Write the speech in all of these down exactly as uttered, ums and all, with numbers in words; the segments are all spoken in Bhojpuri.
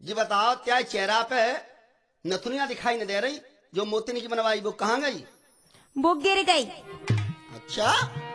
जी बताओ, क्या चेहरा पे नथुनिया दिखाई नहीं दे रही? जो मोती की बनवाई वो कहाँ गई? वो गिर गई। अच्छा,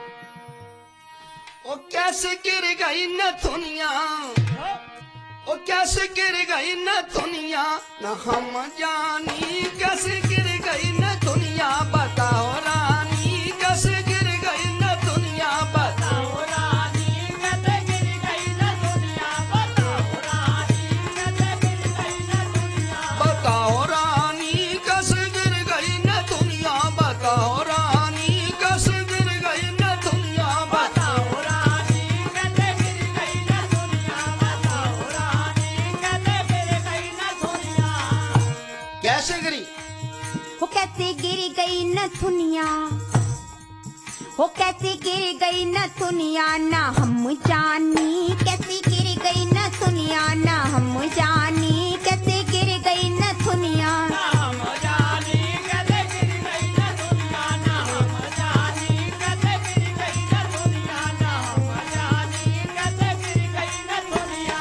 ओ कैसे गिर गई नथुनिया, ओ कैसे गिर गई नथुनिया, न हम जानी कैसे गिर गई नथुनिया, बताओ रानी कैसे गिर गई नथुनिया, बताओ रानी कैसे गिर गई नथुनिया, बताओ रानी कैसे गिर गई नथुनिया, बताओ रानी कैसे गिर गई नथुनिया, बताओ रानी कैसे गिर गई नथुनिया, बताओ रानी कैसे गिर गई नथुनिया, बताओ रानी कैसे गिर गई नथुनिया। कैसे गिरी? वो कैसे गिर गई नथुनिया, वो कैसे गिर गई नथुनिया, ना हम जानी कैसे गिर गई नथुनिया, ना हम जानी कैसे गिर गई नथुनिया, ना हम जानी कैसे गिर गई नथुनिया, ना हम जानी कैसे गिर गई नथुनिया, ना हम जानी कैसे गिर गई नथुनिया।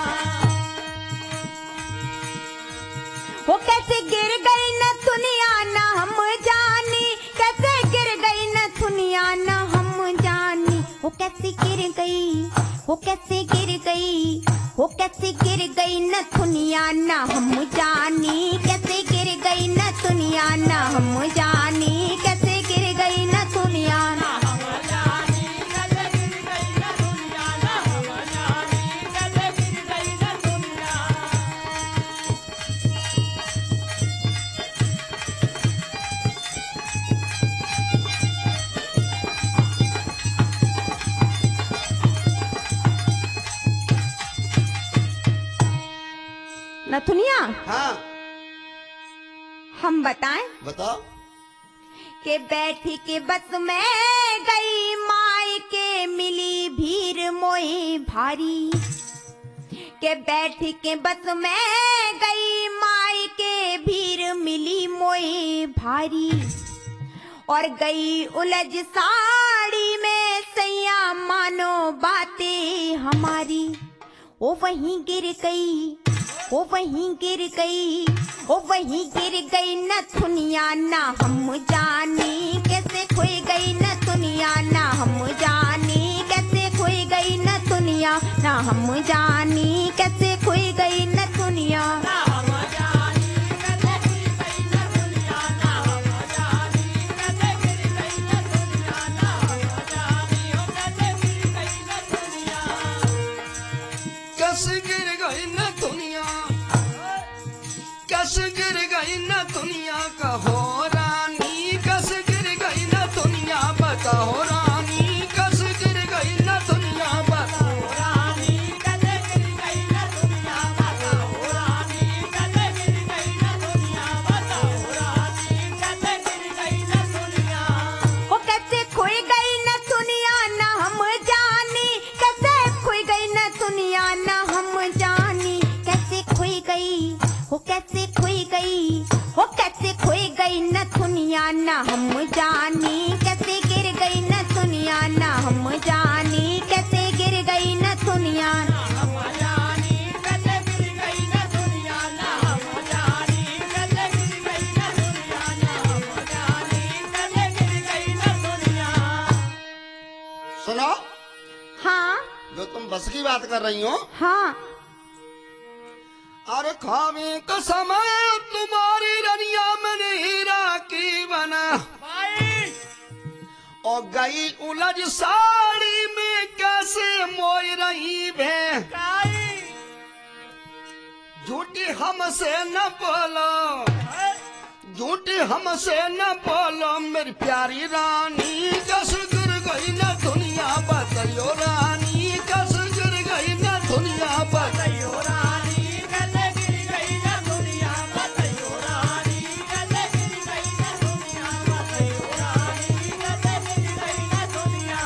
वो कैसे गिर गई नथुनिया, ना हम जानी कैसे गिर गई नथुनिया, ना हम जानी। वो कैसे गिर गई, वो कैसे गिर गई, वो कैसे गिर गई नथुनिया, ना हम जानी कैसे गिर गई नथुनिया, ना हम जानी कैसे गिर गई नथुनिया, ना हम जानी कैसे गिर गई नथुनिया, ना हम जानी कैसे गिर गई नथुनिया। नथुनिया हाँ हम बताएं बताओ। के बैठी के बस में गई माई के मिली भीड़ मोई भारी, के बैठी के बस में गई माई के भीड़ मिली मोई भारी, और गई उलझ साड़ी में सैया मानो बातें हमारी। ओ वहीं गिर गई, ओ वहीं गिर गई, ओ वहीं गिर गई नथुनिया, ना हम जानी कैसे खोई गई नथुनिया, ना हम जानी कैसे खोई गई नथुनिया, ना हम जानी कैसे खोई गई नथुनिया, ना हम जानी कैसे गिर गई नथुनिया, ना हम जानी कैसे गिर गई नथुनिया, ना हम जानी ओ कैसे गिर गई नथुनिया। कैसे गिर गई नथुनिया, कैसे गिर गई नथुनिया, कहो रानी कैसे गिर गई नथुनिया, बताओ रानी कैसे गिर गई नथुनिया, बताओ रानी कैसे गिर गई नथुनिया, बताओ रानी कैसे गिर गई नथुनिया, बताओ रानी कैसे गिर गई नथुनिया। वो कैसे खोई गई नथुनिया, ना हम जानी कैसे खोई गई नथुनिया, ना हम जानी कैसे खोई गई, वो कैसे खोई गई, वो कैसे खोई गई नथुनिया, ना हम जानी कैसे गिर गई नथुनिया, ना हम जानी कैसे गिर गई नथुनिया, ना हम जानी कैसे गिर गई नथुनिया, ना हम जानी कैसे गिर गई नथुनिया, ना हम जानी कैसे गिर गई नथुनिया। सुनो, हाँ जो तुम बस की बात कर रही हो, हाँ अरे खावे का समय तुम्हारी रनिया में हीरा की बना, और गई उलझ साड़ी में कैसे मोई रही भे, झूठी हमसे न बोलो, झूठी हमसे न बोलो, मेरी प्यारी रानी कैसे गिर गई न दुनिया, बताइयो रानी कैसे गिर गई न दुनिया, बताइयो रानी कैसे गिर गई न दुनिया, बताइयो रानी कैसे गिर गई न दुनिया, बताइयो रानी कैसे गिर गई न दुनिया।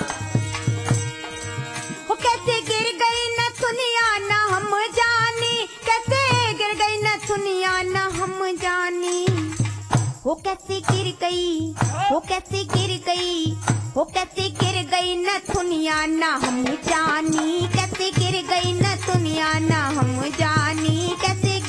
वो कैसे गिर गई नथुनिया, ना हम जानी कैसे गिर गई नथुनिया, ना हम जानी। वो कैसे गिर गई, वो कैसे गिर गई, वो कैसे गिर गई नथुनिया, ना हम जानी कैसे गिर गई नथुनिया, ना हम जानी कैसे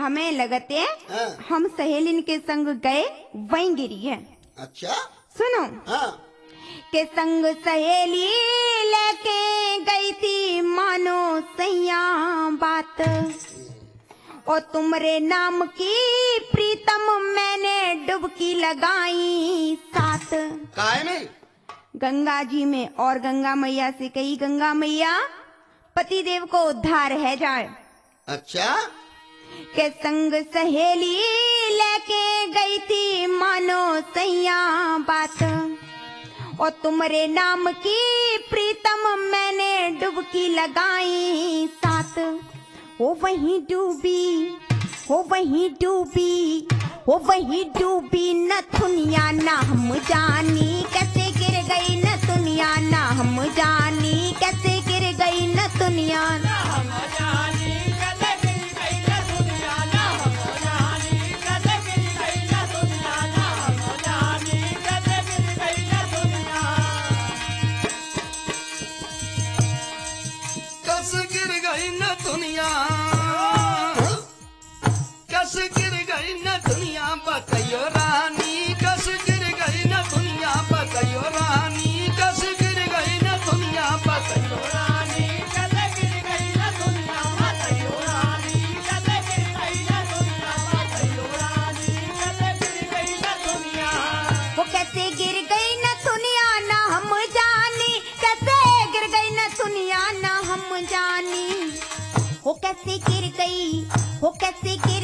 हमें लगते हाँ। हम सहेलिन के संग गए वहीं गिरी है। अच्छा सुनो हाँ के संग सहेली लेके गई थी मानो सैया बात, और तुमरे नाम की प्रीतम मैंने डुबकी लगाई साथ काय में गंगा जी में, और गंगा मैया से कही गंगा मैया पति देव को उद्धार है जाए। अच्छा के संग सहेली लेके गई थी मानो सैया बात, और तुमरे नाम की प्रीतम मैंने डुबकी लगाई साथ। वो वहीं डूबी वो वहीं डूबी वो वहीं डूबी न दुनिया ना हम जानी, कैसे गिर गई न दुनिया ना हम जानी, कैसे गिर गई न दुनिया ना हम जानी, कैसे गिर गई न दुनिया ना हम जानी, कैसे गिर गई न दुनिया ना हम जानी, कैसे गिर गई न दुनिया। कस गिर गई न दुनिया, कस गिर गई न दुनिया बताइयो रानी, कस गिर गई न दुनिया बताइयो रानी, कस गिर गई न दुनिया बताइयो रानी, कस गिर गई न दुनिया बताइयो रानी, कस गिर गई न दुनिया बताइयो रानी, कस गिर गई न दुनिया। वो कैसे गिर गई न दुनिया ना हम जानी, कैसे गिर गई न दुनिया ना हम जानी, वो कैसे गिर गई वो कैसे गिर